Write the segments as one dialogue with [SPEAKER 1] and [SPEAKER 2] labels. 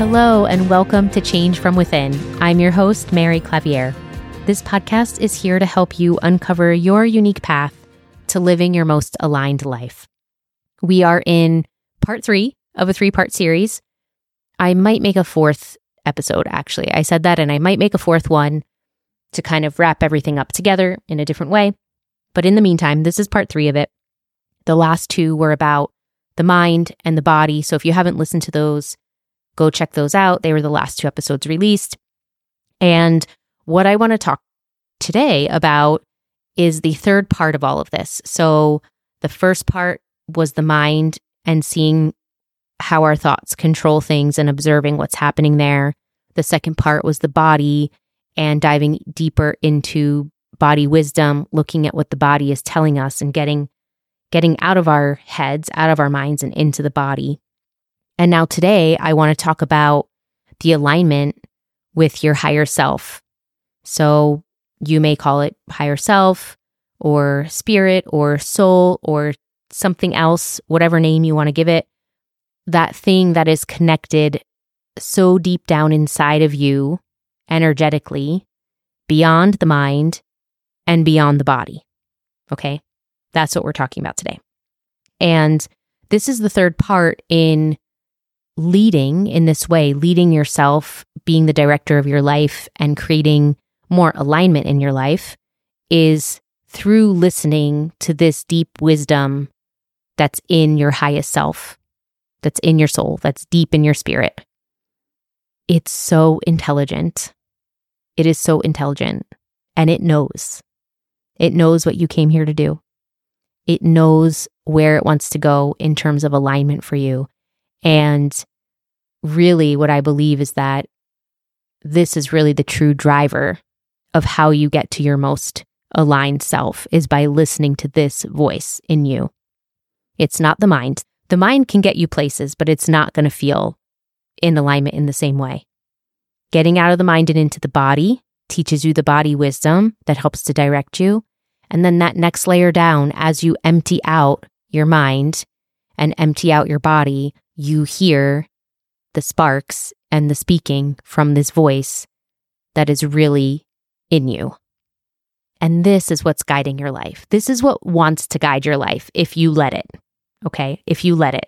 [SPEAKER 1] Hello, and welcome to Change from Within. I'm your host, Mary Clavier. This podcast is here to help you uncover your unique path to living your most aligned life. We are in part 3 of a 3-part series. I might make a 4th episode, actually. I said that, and I might make a 4th one to kind of wrap everything up together in a different way. But in the meantime, this is part 3 of it. The last 2 were about the mind and the body. So if you haven't listened to those, go check those out. They were the last 2 episodes released. And what I want to talk today about is the 3rd part of all of this. So the first part was the mind and seeing how our thoughts control things and observing what's happening there. The second part was the body and diving deeper into body wisdom, looking at what the body is telling us and getting out of our heads, out of our minds, and into the body. And now today, I want to talk about the alignment with your higher self. So you may call it higher self or spirit or soul or something else, whatever name you want to give it, that thing that is connected so deep down inside of you, energetically, beyond the mind and beyond the body. Okay? That's what we're talking about today. And this is the 3rd part in leading in this way, leading yourself, being the director of your life and creating more alignment in your life is through listening to this deep wisdom that's in your highest self, that's in your soul, that's deep in your spirit. It's so intelligent. It is so intelligent, and it knows. It knows what you came here to do. It knows where it wants to go in terms of alignment for you. And really what I believe is that this is really the true driver of how you get to your most aligned self is by listening to this voice in you. It's not the mind. The mind can get you places, but it's not going to feel in alignment in the same way. Getting out of the mind and into the body teaches you the body wisdom that helps to direct you. And then that next layer down, as you empty out your mind and empty out your body, you hear the sparks and the speaking from this voice that is really in you. And this is what's guiding your life. This is what wants to guide your life if you let it. Okay? If you let it.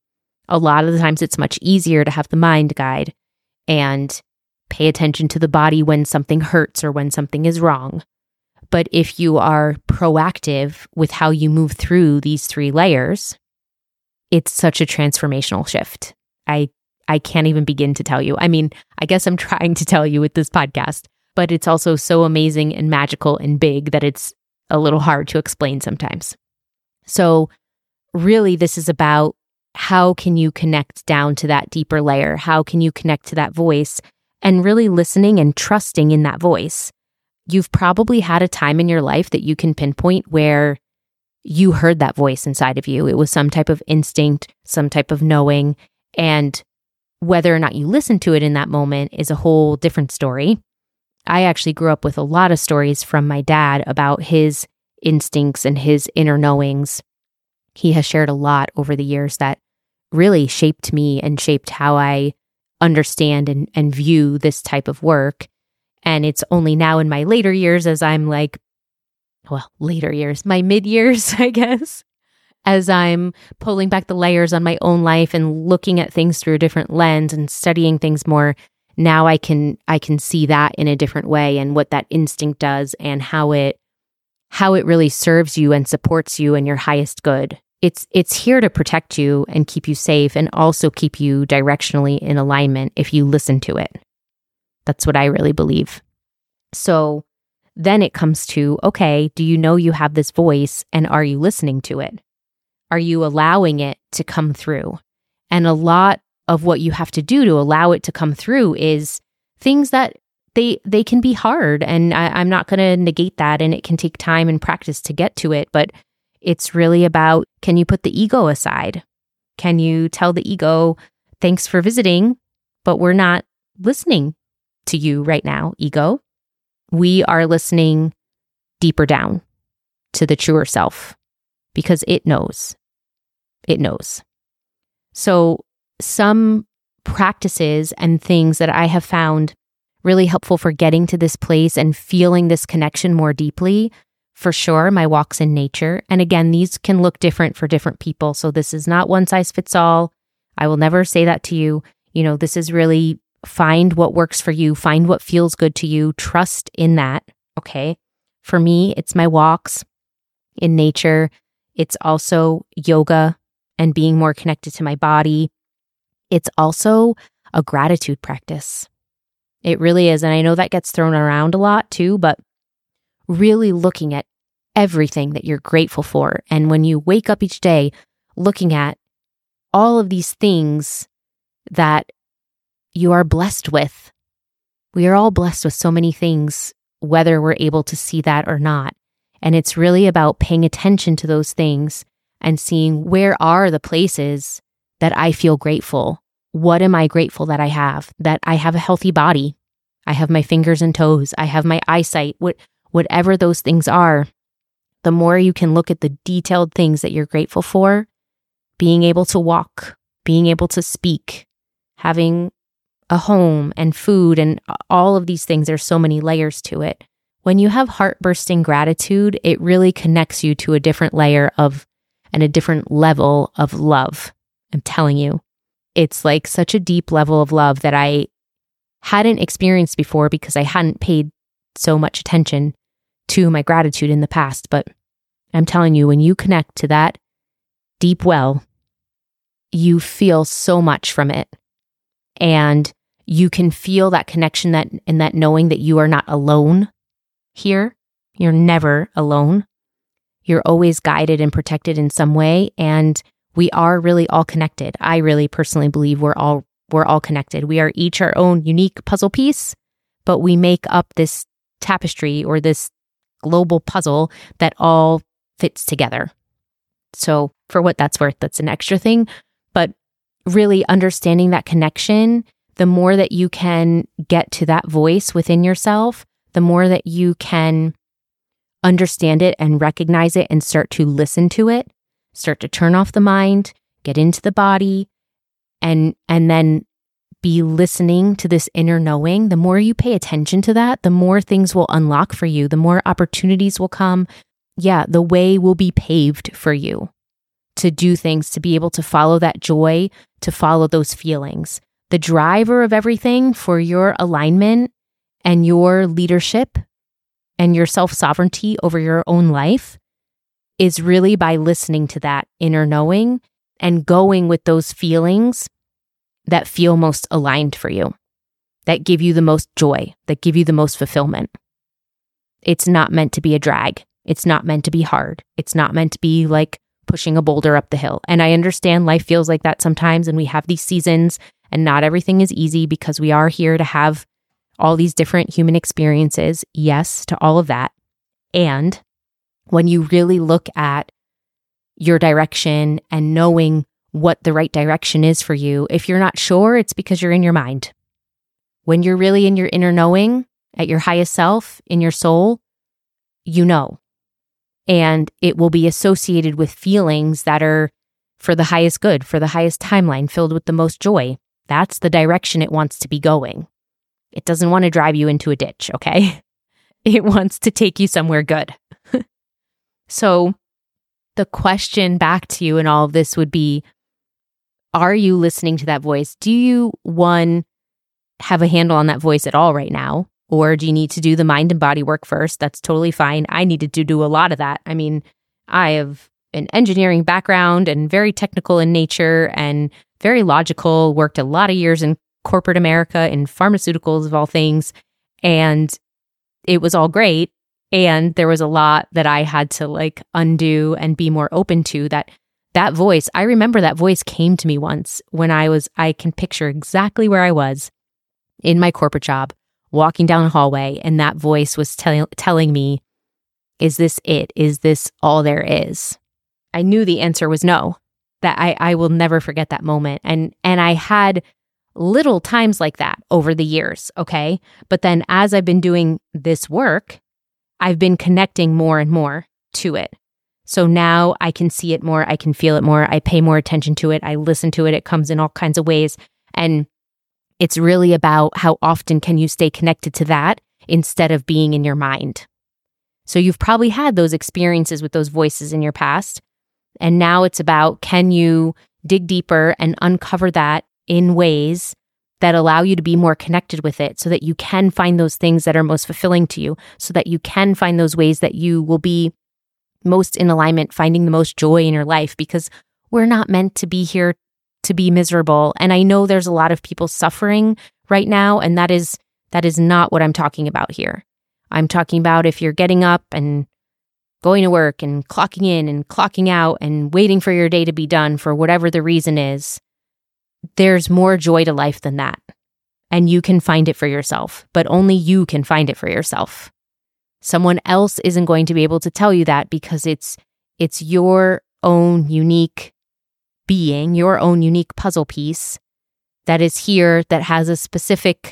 [SPEAKER 1] A lot of the times it's much easier to have the mind guide and pay attention to the body when something hurts or when something is wrong. But if you are proactive with how you move through these 3 layers, it's such a transformational shift. I can't even begin to tell you. I mean, I guess I'm trying to tell you with this podcast, but it's also so amazing and magical and big that it's a little hard to explain sometimes. So really, this is about how can you connect down to that deeper layer? How can you connect to that voice and really listening and trusting in that voice? You've probably had a time in your life that you can pinpoint where you heard that voice inside of you. It was some type of instinct, some type of knowing, and whether or not you listened to it in that moment is a whole different story. I actually grew up with a lot of stories from my dad about his instincts and his inner knowings. He has shared a lot over the years that really shaped me and shaped how I understand and view this type of work. And it's only now in my later years as I'm my mid-years, I guess, as I'm pulling back the layers on my own life and looking at things through a different lens and studying things more. Now I can see that in a different way and what that instinct does and how it really serves you and supports you in your highest good. It's here to protect you and keep you safe and also keep you directionally in alignment if you listen to it. That's what I really believe. So then it comes to, okay, do you know you have this voice and are you listening to it? Are you allowing it to come through? And a lot of what you have to do to allow it to come through is things that they can be hard. And I'm not going to negate that. And it can take time and practice to get to it. But it's really about, can you put the ego aside? Can you tell the ego, thanks for visiting, but we're not listening to you right now, ego. We are listening deeper down to the truer self because it knows. It knows. So some practices and things that I have found really helpful for getting to this place and feeling this connection more deeply. For sure, my walks in nature. And again, these can look different for different people. So this is not one size fits all. I will never say that to you. This is really find what works for you, find what feels good to you, trust in that. Okay. For me, it's my walks in nature. It's also yoga and being more connected to my body. It's also a gratitude practice. It really is. And I know that gets thrown around a lot too, but really looking at everything that you're grateful for. And when you wake up each day, looking at all of these things that you are blessed with. We are all blessed with so many things, whether we're able to see that or not. And it's really about paying attention to those things and seeing where are the places that I feel grateful. What am I grateful that I have? That I have a healthy body. I have my fingers and toes. I have my eyesight. Whatever those things are, the more you can look at the detailed things that you're grateful for, being able to walk, being able to speak, having a home and food and all of these things. There's so many layers to it. When you have heart-bursting gratitude, it really connects you to a different layer of and a different level of love. I'm telling you, it's like such a deep level of love that I hadn't experienced before because I hadn't paid so much attention to my gratitude in the past. But I'm telling you, when you connect to that deep well, you feel so much from it. And you can feel that connection and that knowing that you are not alone here. You're never alone. You're always guided and protected in some way. And we are really all connected. I really personally believe we're all connected. We are each our own unique puzzle piece, but we make up this tapestry or this global puzzle that all fits together. So for what that's worth, that's an extra thing. But really understanding that connection, the more that you can get to that voice within yourself, the more that you can understand it and recognize it and start to listen to it, start to turn off the mind, get into the body, and then be listening to this inner knowing. The more you pay attention to that, the more things will unlock for you, the more opportunities will come. Yeah, the way will be paved for you to do things, to be able to follow that joy, to follow those feelings. The driver of everything for your alignment and your leadership and your self-sovereignty over your own life is really by listening to that inner knowing and going with those feelings that feel most aligned for you, that give you the most joy, that give you the most fulfillment. It's not meant to be a drag. It's not meant to be hard. It's not meant to be like pushing a boulder up the hill. And I understand life feels like that sometimes, and we have these seasons, and not everything is easy because we are here to have all these different human experiences. Yes, to all of that. And when you really look at your direction and knowing what the right direction is for you, if you're not sure, it's because you're in your mind. When you're really in your inner knowing, at your highest self, in your soul, you know. And it will be associated with feelings that are for the highest good, for the highest timeline, filled with the most joy. That's the direction it wants to be going. It doesn't want to drive you into a ditch, okay? It wants to take you somewhere good. So the question back to you in all of this would be, are you listening to that voice? Do you, one, have a handle on that voice at all right now? Or do you need to do the mind and body work first? That's totally fine. I needed to do a lot of that. I mean, I have an engineering background and very technical in nature and very logical, worked a lot of years in corporate America in pharmaceuticals of all things. And it was all great. And there was a lot that I had to like undo and be more open to. That voice, I remember that voice came to me once when I can picture exactly where I was in my corporate job, walking down a hallway, and that voice was telling me, is this it? Is this all there is? I knew the answer was no, that I will never forget that moment. And I had little times like that over the years, okay? But then as I've been doing this work, I've been connecting more and more to it. So now I can see it more, I can feel it more, I pay more attention to it, I listen to it, it comes in all kinds of ways. And It's really about how often can you stay connected to that instead of being in your mind. So you've probably had those experiences with those voices in your past. And now it's about, can you dig deeper and uncover that in ways that allow you to be more connected with it, so that you can find those things that are most fulfilling to you, so that you can find those ways that you will be most in alignment, finding the most joy in your life, because we're not meant to be here to be miserable. And I know there's a lot of people suffering right now, and that is not what I'm talking about here. I'm talking about if you're getting up and going to work and clocking in and clocking out and waiting for your day to be done for whatever the reason is, there's more joy to life than that. And you can find it for yourself, but only you can find it for yourself. Someone else isn't going to be able to tell you that, because it's your own unique being, your own unique puzzle piece that is here, that has a specific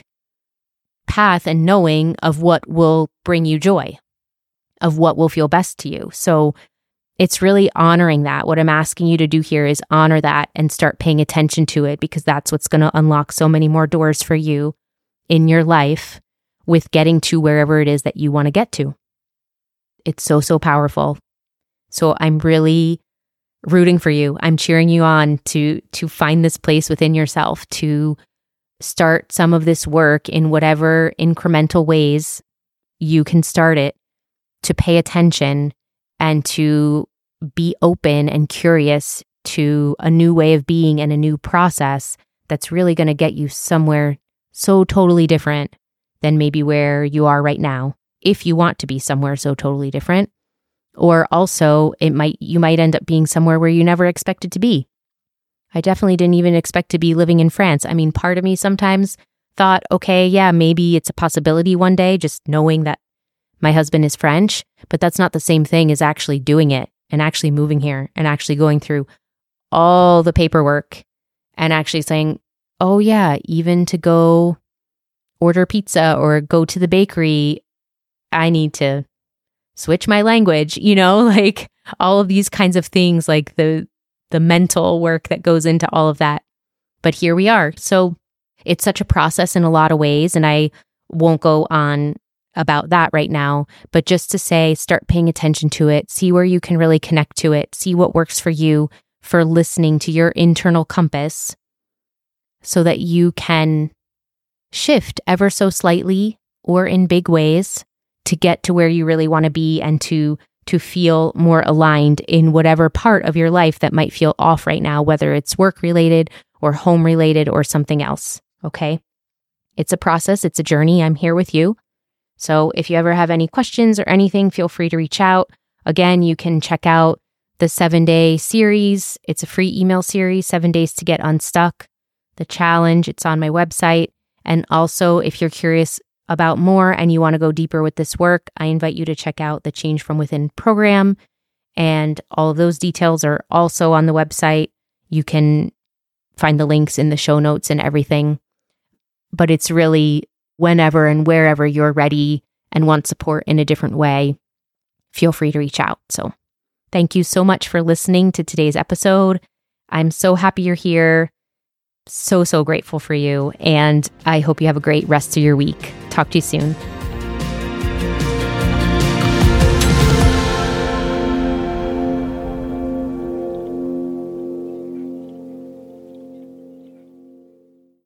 [SPEAKER 1] path and knowing of what will bring you joy, of what will feel best to you. So it's really honoring that. What I'm asking you to do here is honor that and start paying attention to it, because that's what's going to unlock so many more doors for you in your life with getting to wherever it is that you want to get to. It's so, so powerful. So I'm really rooting for you. I'm cheering you on to find this place within yourself, to start some of this work in whatever incremental ways you can start it, to pay attention and to be open and curious to a new way of being and a new process that's really going to get you somewhere so totally different than maybe where you are right now, if you want to be somewhere so totally different. Or also, you might end up being somewhere where you never expected to be. I definitely didn't even expect to be living in France. I mean, part of me sometimes thought, okay, yeah, maybe it's a possibility one day, just knowing that my husband is French, but that's not the same thing as actually doing it and actually moving here and actually going through all the paperwork and actually saying, oh yeah, even to go order pizza or go to the bakery, I need to switch my language, like all of these kinds of things, like the mental work that goes into all of that. But here we are. So it's such a process in a lot of ways, and I won't go on about that right now, but just to say, start paying attention to it, see where you can really connect to it, see what works for you, for listening to your internal compass, so that you can shift ever so slightly or in big ways to get to where you really want to be, and to feel more aligned in whatever part of your life that might feel off right now, whether it's work related or home related or something else. Okay. It's a process. It's a journey. I'm here with you. So if you ever have any questions or anything, feel free to reach out. Again, you can check out the 7-day series. It's a free email series, 7 days to get unstuck. The challenge, it's on my website. And also, if you're curious about more and you want to go deeper with this work, I invite you to check out the Change From Within program. And all of those details are also on the website. You can find the links in the show notes and everything. But it's really whenever and wherever you're ready and want support in a different way, feel free to reach out. So thank you so much for listening to today's episode. I'm so happy you're here. So, so grateful for you. And I hope you have a great rest of your week. Talk to you soon.